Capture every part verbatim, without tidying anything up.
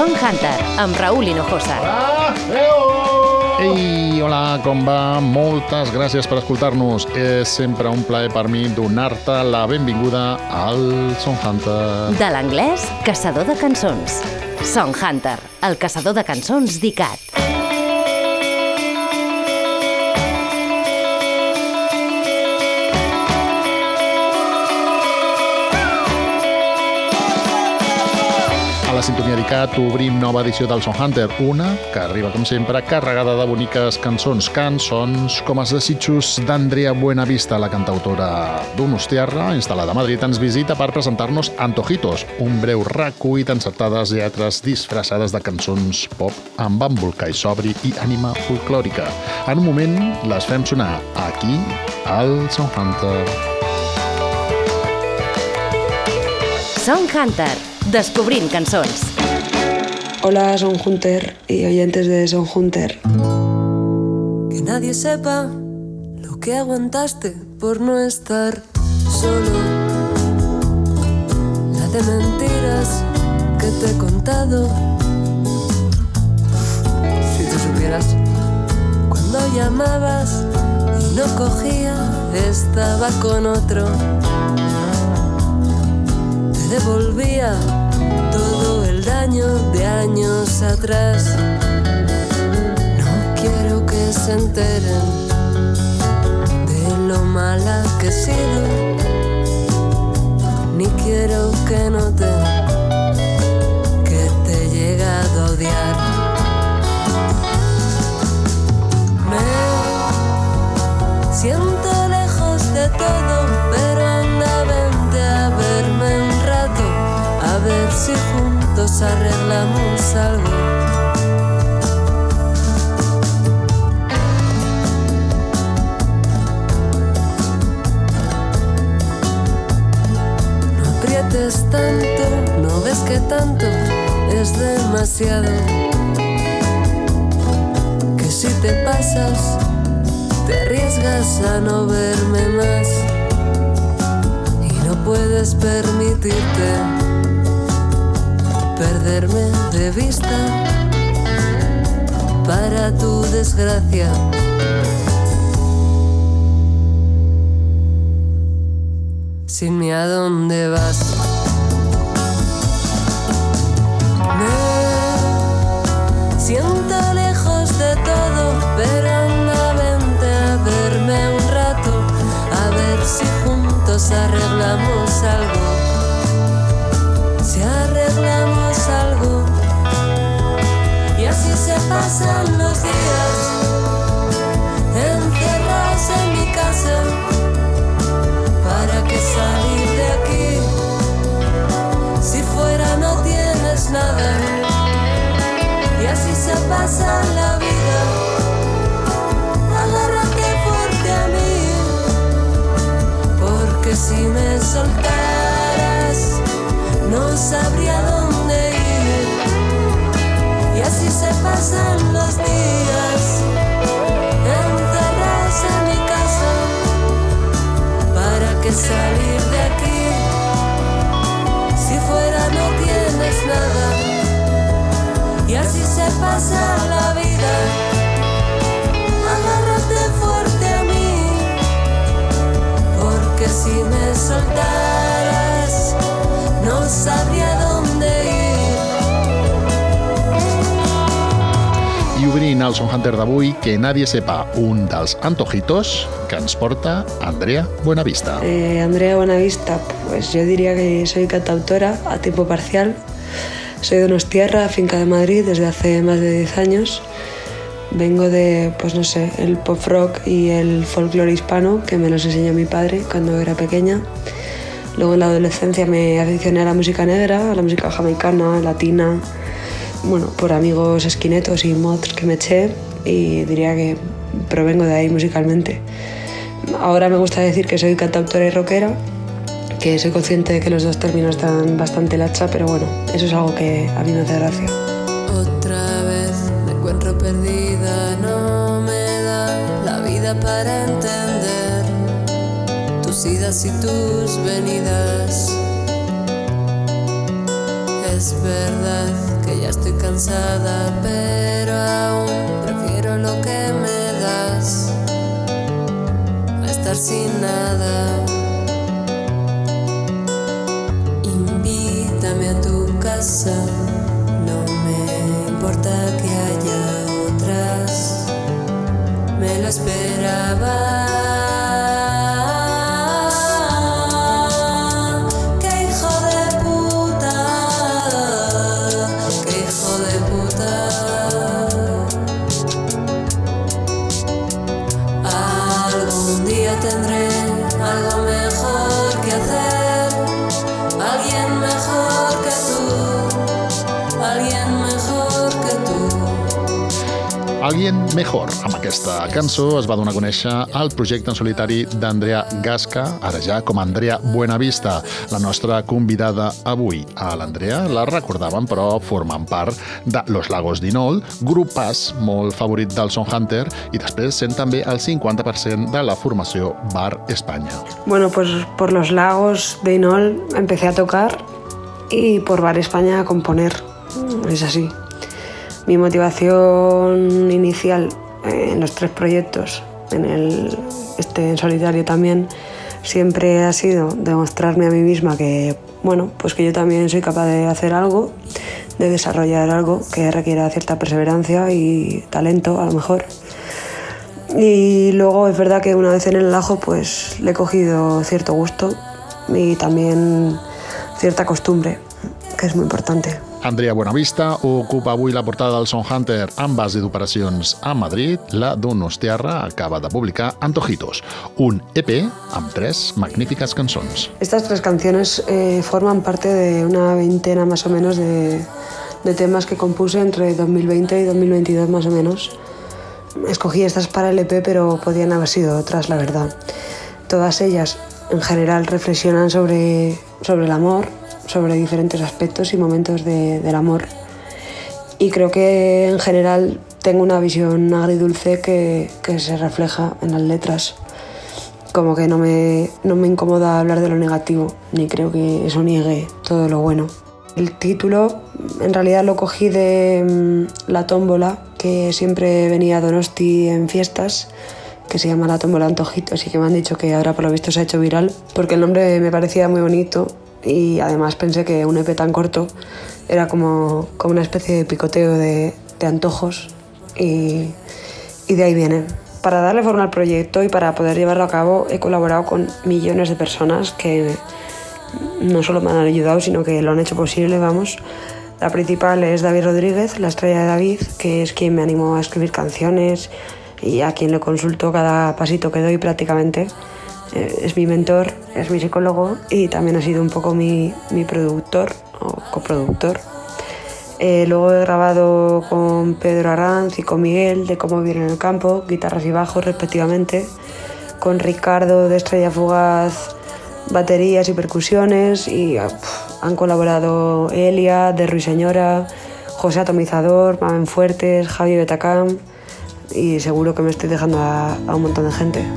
Song Hunter, amb Raúl Hinojosa. Ei, hola, com va? Moltes gràcies per escoltar-nos. És sempre un plaer per mi donar-te la benvinguda al Song Hunter. De l'anglès, caçador de cançons. Song Hunter, el caçador de cançons d'I C A T. A la sintonia d'I C A T obrim nova edició del Song Hunter, una que arriba, com sempre, carregada de boniques cançons. Cançons com els desitjos d'Andrea Buenavista, la cantautora Donostiarra, instal·lada a Madrid, ens visita per presentar-nos Antojitos, un breu recull d'encertades lletres disfressades de cançons pop amb embolcall sobri i ànima folclòrica. En un moment les fem sonar aquí, al Song Hunter. Song Hunter, descobrint cançons. Hola, Song Hunter y oyentes de Song Hunter. Que nadie sepa lo que aguantaste por no estar solo. La de mentiras que te he contado. Si tú supieras, cuando llamabas y no cogía, estaba con otro. Te devolvía todo el daño de años atrás. No quiero que se enteren de lo mala que he sido, ni quiero que noten que te he llegado a odiar. Me siento lejos de todo, pero anda, vente a verme un rato, a ver si juntos arreglamos algo. No aprietes tanto, no ves que tanto es demasiado. Que si te pasas, te arriesgas a no verme más. Y no puedes permitirte perderme de vista, para tu desgracia. Sin mí, ¿a dónde vas? Me siento lejos de todo, pero anda, vente a verme un rato, a ver si juntos arreglamos algo. Si arreglamos algo, y así se pasan los días, encerrados en mi casa. ¿Para qué salir de aquí? Si fuera no tienes nada, y así se pasa la vida. Agárrate fuerte a mí, porque si me soltaras no sabría dónde ir. Y así se pasan los días, encerrados en mi casa. ¿Para qué salir de aquí? Si fuera no tienes nada. Y así se pasa la vida. Agárrate fuerte a mí, porque si me soltaras no sabria dónde ir. I obrint el Song Hunter d'avui, que nadie sepa, un dels antojitos que ens porta Andrea Buenavista. Eh, Andrea Buenavista, pues yo diría que soy cantautora a tiempo parcial. Soy de Donostiarra, finca de Madrid, desde hace más de diez años. Vengo de, pues no sé, el pop rock y el folclore hispano, que me los enseñó mi padre cuando era pequeña. Luego en la adolescencia me aficioné a la música negra, a la música jamaicana, latina, bueno, por amigos esquinetos y mods que me eché, y diría que provengo de ahí musicalmente. Ahora me gusta decir que soy cantautora y rockera, que soy consciente de que los dos términos dan bastante lacha, pero bueno, eso es algo que a mí me hace gracia. Otra vez me encuentro perdida, no me da la vida para entender tus idas y tus venidas. Es verdad que ya estoy cansada, pero aún prefiero lo que me das a estar sin nada. Invítame a tu casa, no me importa que haya otras, me lo esperaba. Alguien Mejor. Amb aquesta cançó es va donar a conèixer el projecte en solitari d'Andrea Gasca, ara ja com Andrea Buenavista, la nostra convidada avui. A l'Andrea la recordàvem, però formant part de Los Lagos d'Inol, grupàs molt favorit del Son Hunter, i després sent també el cinquanta per cent de la formació Bar España. Bueno, pues por Los Lagos de Inol empecé a tocar y por Bar España a componer. Es así. Mi motivación inicial en los tres proyectos, en el, este en solitario también, siempre ha sido demostrarme a mí misma que, bueno, pues que yo también soy capaz de hacer algo, de desarrollar algo que requiera cierta perseverancia y talento, a lo mejor. Y luego es verdad que una vez en el Ajo, pues le he cogido cierto gusto y también cierta costumbre, que es muy importante. Andrea Buenavista ocupa avui la portada del Son Hunter amb base d'operacions a Madrid. La Donostiarra acaba de publicar Antojitos, un E P amb tres magnífiques cançons. Estas tres canciones eh, forman parte de una veintena más o menos de, de temas que compuse entre dos mil veinte y dos mil veintidós más o menos. Escogí estas para el E P, pero podían haber sido otras, la verdad. Todas ellas en general reflexionan sobre, sobre el amor, sobre diferentes aspectos y momentos de, del amor. Y creo que en general tengo una visión agridulce que, que se refleja en las letras. Como que no me, no me incomoda hablar de lo negativo, ni creo que eso niegue todo lo bueno. El título en realidad lo cogí de um, La Tómbola, que siempre venía a Donosti en fiestas, que se llama La Tómbola Antojitos, y que me han dicho que ahora por lo visto se ha hecho viral, porque el nombre me parecía muy bonito. Y además pensé que un E P tan corto era como, como una especie de picoteo de, de antojos y, y de ahí viene. Para darle forma al proyecto y para poder llevarlo a cabo he colaborado con millones de personas que no solo me han ayudado, sino que lo han hecho posible, vamos. La principal es David Rodríguez, la estrella de David, que es quien me animó a escribir canciones y a quien le consulto cada pasito que doy prácticamente. Es mi mentor, es mi psicólogo y también ha sido un poco mi, mi productor o coproductor. Eh, luego he grabado con Pedro Arranz y con Miguel de Cómo Vivir en el Campo, guitarras y bajos respectivamente, con Ricardo de Estrella Fugaz, baterías y percusiones, y uf, han colaborado Elia de Ruiseñora, José Atomizador, Mamen Fuertes, Javi Betacam, y seguro que me estoy dejando a, a un montón de gente.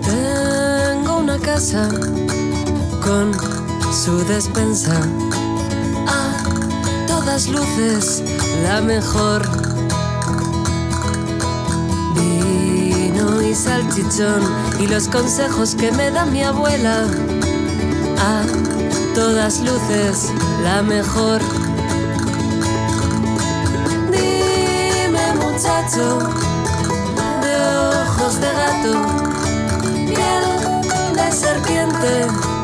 Casa con su despensa, a todas luces la mejor, vino y salchichón y los consejos que me da mi abuela, a todas luces la mejor. Dime, muchacho de ojos de gato, de serpiente,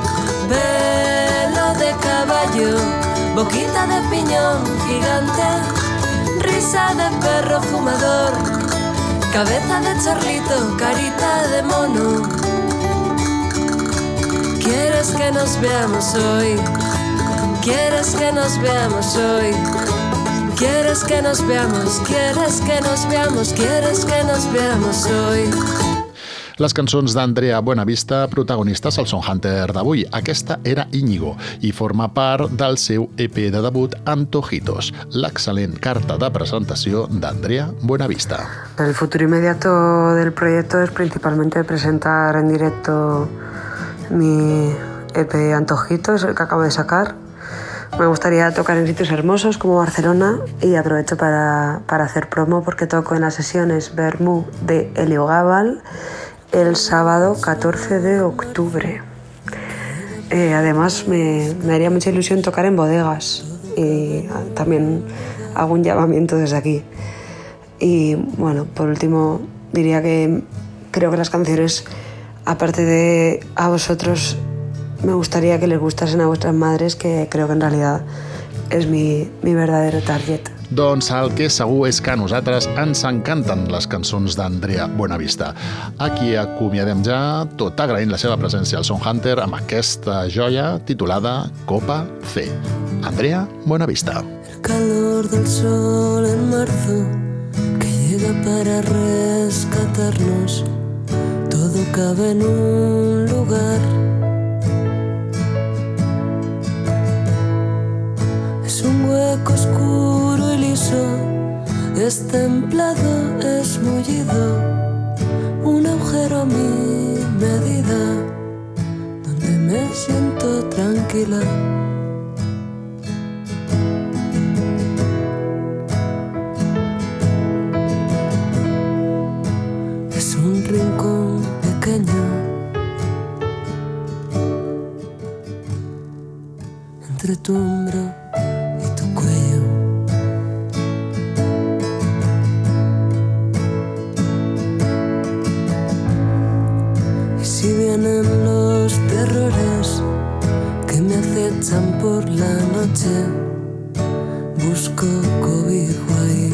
pelo de caballo, boquita de piñón gigante, risa de perro fumador, cabeza de chorlito, carita de mono. ¿Quieres que nos veamos hoy? ¿Quieres que nos veamos hoy? ¿Quieres que nos veamos? ¿Quieres que nos veamos? ¿Quieres que nos veamos hoy? Les cançons d'Andrea Buenavista, protagonistes al Son Hunter d'avui. Aquesta era Íñigo i forma part del seu E P de debut Antojitos, l'excel·lent carta de presentació d'Andrea Buenavista. El futuro inmediato del proyecto es principalmente presentar en directo mi E P Antojitos, el que acabo de sacar, Me gustaría tocar en sitios hermosos como Barcelona y aprovecho para, para hacer promo porque toco en las sesiones Vermú de Heliogabal el sábado catorce de octubre. Eh, además me, me haría mucha ilusión tocar en bodegas y también hago un llamamiento desde aquí. Y bueno, por último diría que creo que las canciones, aparte de a vosotros, me gustaría que les gustasen a vuestras madres, que creo que en realidad és mi, mi verdadero target. Doncs el que és segur és que a nosaltres ens encanten les cançons d'Andrea Buenavista. Aquí acomiadem ja, tot agraint la seva presència al Songhunters amb aquesta joia titulada Copa C. Andrea Buenavista. El calor del sol en marzo que llega para rescatarnos, todo cabe en un lugar. Es un hueco oscuro y liso, es templado, es mullido, un agujero a mi medida, donde me siento tranquila. Es un rincón pequeño entre tu hombro y tu cuello. Y si vienen los terrores que me acechan por la noche, busco cobijo ahí.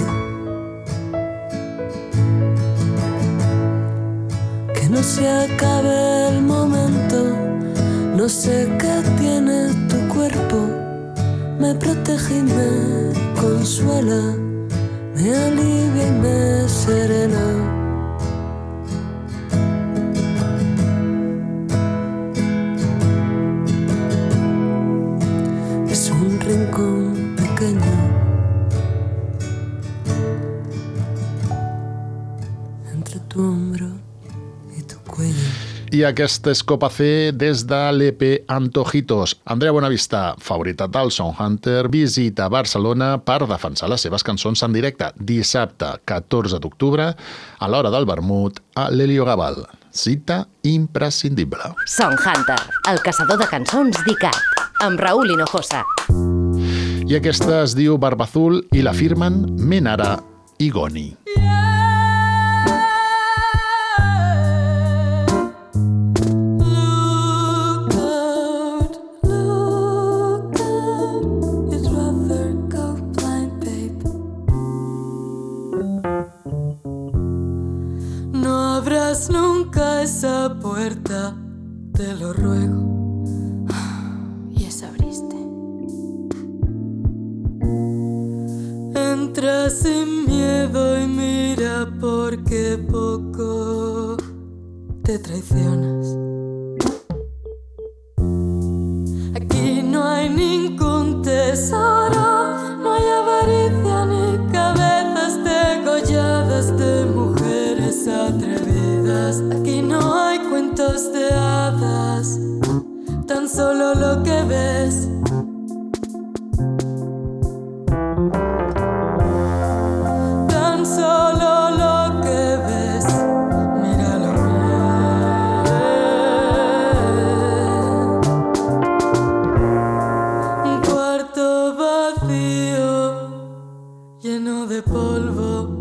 Que no se acabe el momento, no sé qué tiene tu cuerpo, me protege y me consuela, me alivia y me serena. Es un rincón pequeño entre tu hombro y tu cuello. I aquesta és Copa C des de l'E P Antojitos. Andrea Buenavista, favorita del Songhunters, visita Barcelona per defensar les seves cançons en directe dissabte catorze d'octubre a l'hora del vermut a l'Heliogabal. Cita imprescindible. Songhunters, el caçador de cançons d'Icat, amb Raúl Hinojosa. I aquesta es diu Barbazul i la firmen Menara i Goni. Nunca esa puerta, te lo ruego. Y esa abriste. Entra sin miedo y mira porque poco te traicionas. Aquí no hay ningún tesoro, no hay avaricia ni cabezas degolladas de mujeres atrevidas. Aquí no hay cuentos de hadas, tan solo lo que ves. Tan solo lo que ves, míralo bien. Un cuarto vacío, lleno de polvo.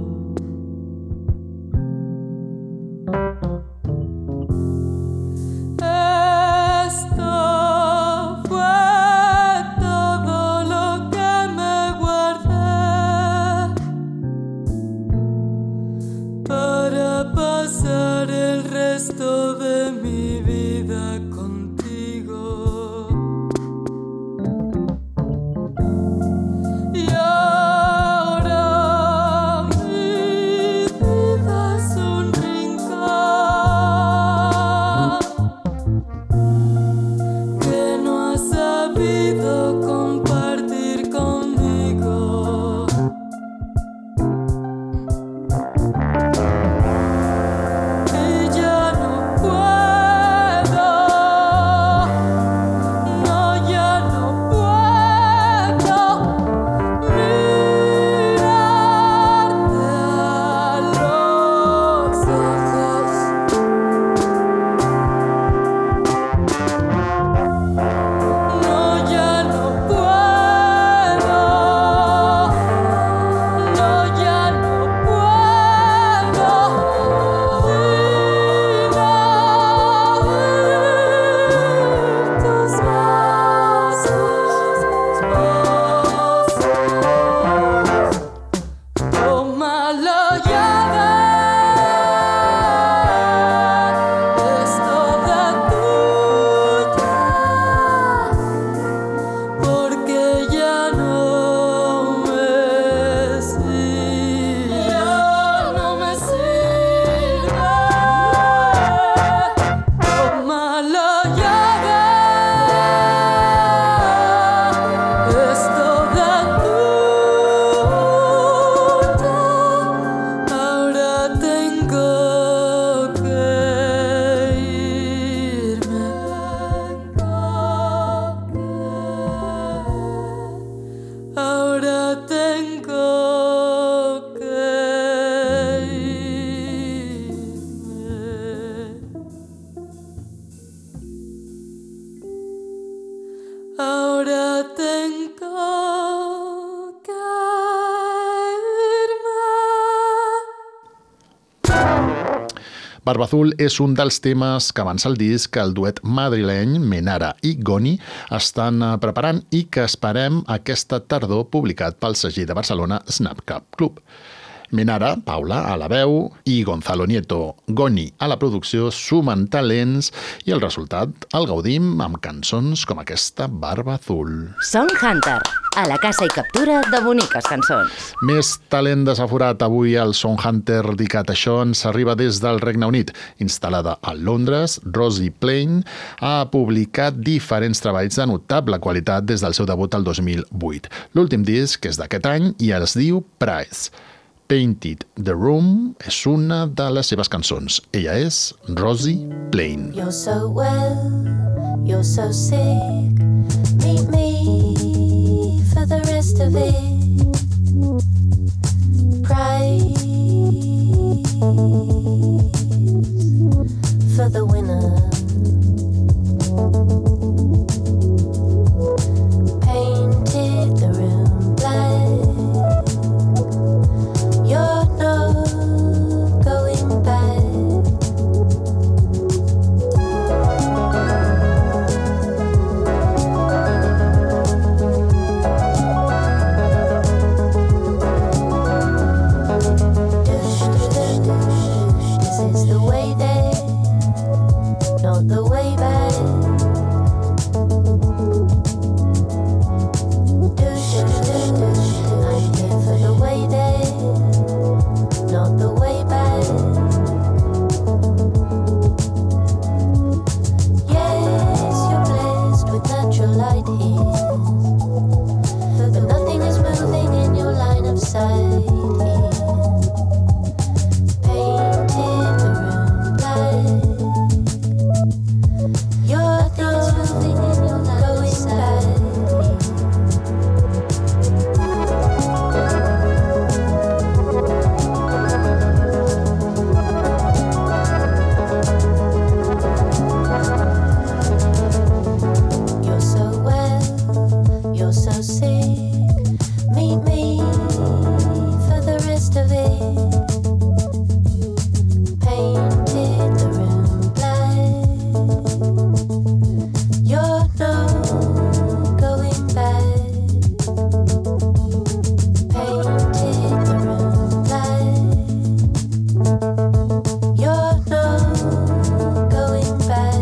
Esto fue ahora tengo que irme. Barba Azul és un dels temes que avança el disc que el duet madrileny Menara i Goni estan preparant i que esperem aquesta tardor publicat pel segell de Barcelona Snapcap Club. Menara, Paula, a la veu, i Gonzalo Nieto, Goni, a la producció, sumen talents i el resultat el gaudim amb cançons com aquesta Barba Azul. Song Hunter, a la casa i captura de boniques cançons. Més talent desaforat avui al Song Hunter dedicat a això ens arriba des del Regne Unit. Instal·lada a Londres, Rosie Plain ha publicat diferents treballs de notable qualitat des del seu debut el dos mil vuit. L'últim disc és d'aquest any i es diu Price. Painted the Room és una de les seves cançons. Ella és Rosie Plain. You're so well, you're so sick. Meet me for the rest of it. Prize for the winner. Painted the room black. You're not going back. Dush, dush, dush, dush. This is the way there, not the way back. Dush, dush, dush, dush. I'm here for the way there, not the way back. Yes, you're blessed with natural light here, but nothing is moving in your line of sight here. Painted the room black. Your things moving in your line of sight here. You're so well, you're so sick. Meet me for the rest of it. Painted the room black. You're not going back. Painted the room black. You're not going back.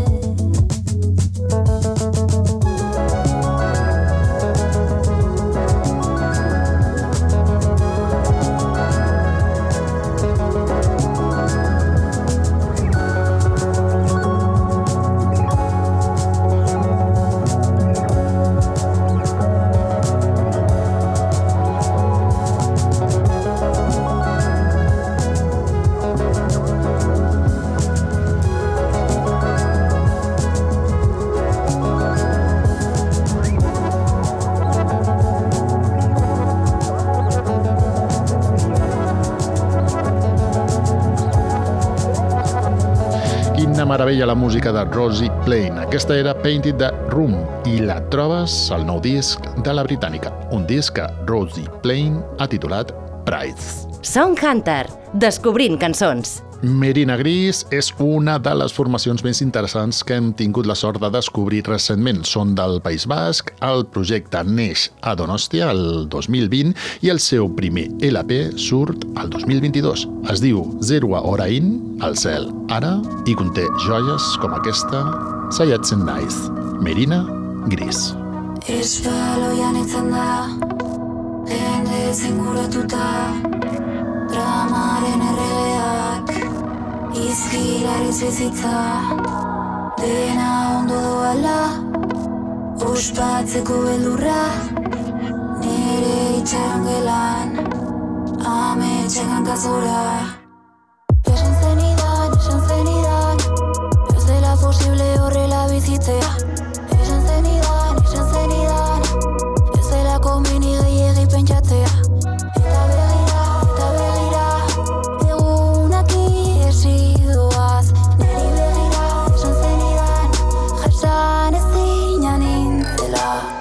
Quina meravella la música de Rosie Plain. Aquesta era Painted the Room i la trobes al nou disc de la britànica, un disc que Rosie Plain ha titulat Price. Song Hunter, descobrint cançons. Merina Gris és una de les formacions més interessants que hem tingut la sort de descobrir recentment. Són del País Basc, el projecte neix a Donostia el dos mil vint i el seu primer L P surt el dos mil vint-i-dos. Es diu Zerua Orain, al cel ara, i conté joies com aquesta, Saiatzen naiz. Merina Gris. Espaloian etzen da, jende zinguratuta, dramaren erregeak, izkilariz bizitza, dena ondo doala, ospatzeko beldurra, nire itxaron gelan, ametxen hankazora. Esan zenidan, esan zenidan, ez dela posible horrela bizitzea. Esan zenidan, esan zenidan, ez dela komeni gehiegi pentsatzea. Eta begira, eta begira, egunak iesi doaz. Neri begira, esan zenidan, jasan ez zinan nintzela.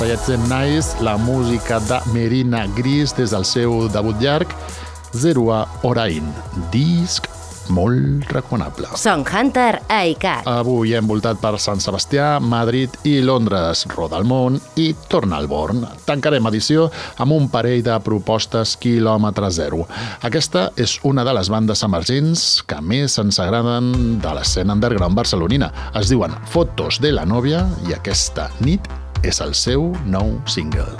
Quiet and Nice, la música de Merina Gris des del seu debut llarg, Zerua Orain, disc molt recomanable. Song Hunter a ICAT. Avui hem voltat per Sant Sebastià, Madrid i Londres, roda el món i torna al Born. Tancarem edició amb un parell de propostes quilòmetre zero. Aquesta és una de les bandes emergents que més ens agraden de l'escena underground barcelonina. Es diuen Fotos de la Novia i aquesta nit és el seu nou single.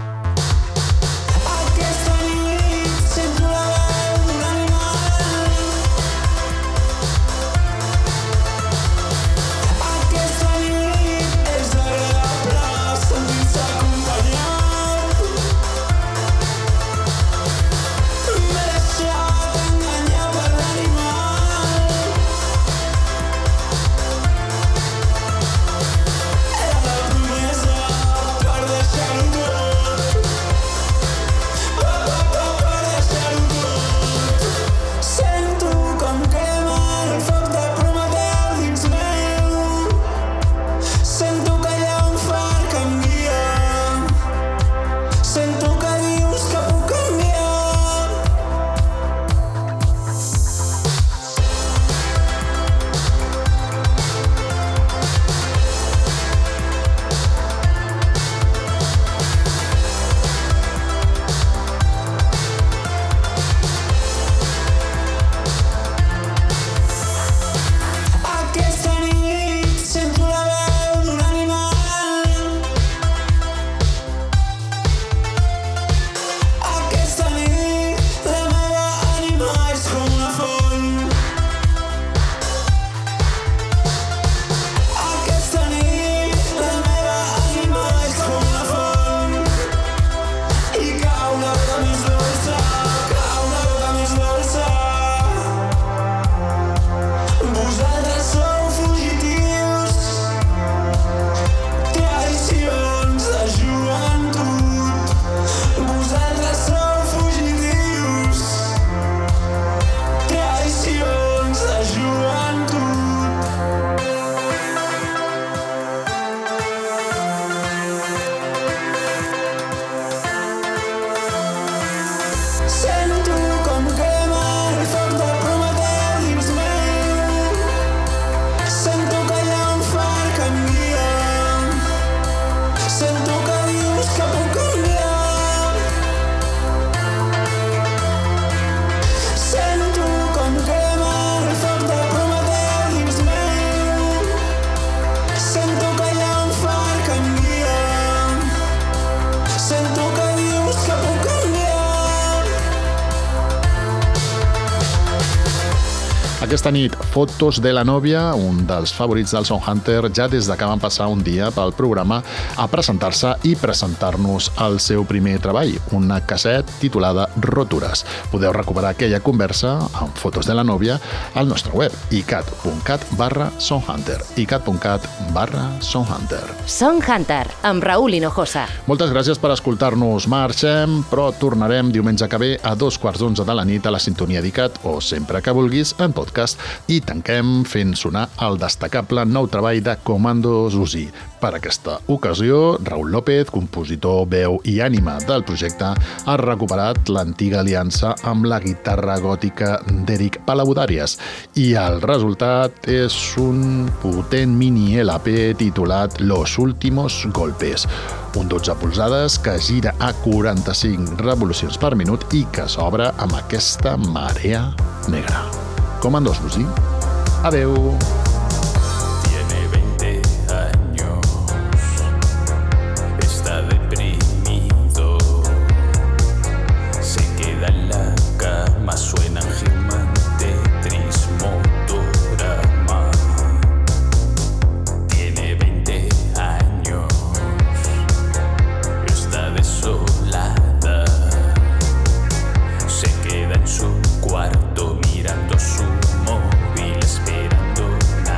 Aquesta nit, Fotos de la Novia, un dels favorits del Song Hunter, ja des de que van passar un dia pel programa a presentar-se i presentar-nos el seu primer treball, una casset titulada Rotures. Podeu recuperar aquella conversa amb Fotos de la Novia al nostre web, icat.cat barra songhunter, icat.cat barra songhunter. Song Hunter, amb Raúl Hinojosa. Moltes gràcies per escoltar-nos. Marxem, però tornarem diumenge que ve a dos quarts d'onze de la nit a la sintonia d'ICAT o sempre que vulguis en podcast. I tanquem fent sonar el destacable nou treball de Comandos Uzi. Per aquesta ocasió, Raúl López, compositor, veu i ànima del projecte, ha recuperat l'antiga aliança amb la guitarra gòtica d'Eric Palabudàries i el resultat és un potent mini L P titulat Los Últimos Golpes, un dotze polzades que gira a quaranta-cinc revolucions per minut i que s'obre amb aquesta marea negra. Comandos Uzi. Adeu. Tiene veinte años, está deprimido, se queda en la cama, suena Human Tetris Motorama. Tiene veinte años, está desolada, se queda en su cuarto mirando su móvil esperando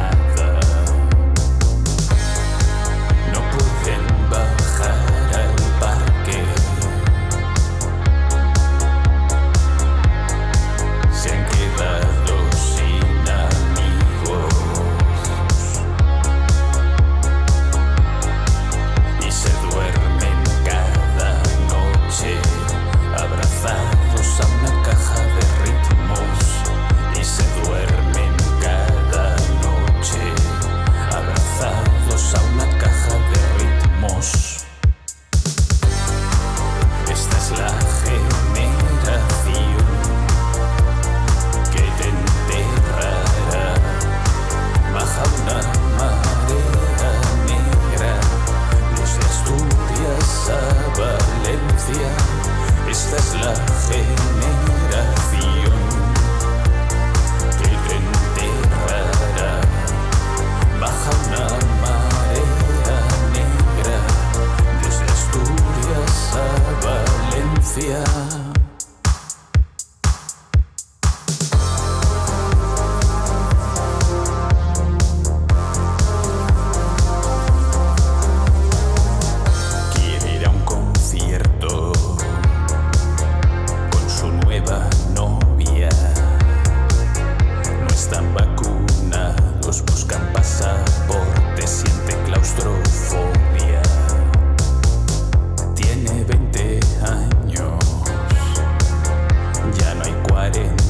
arena.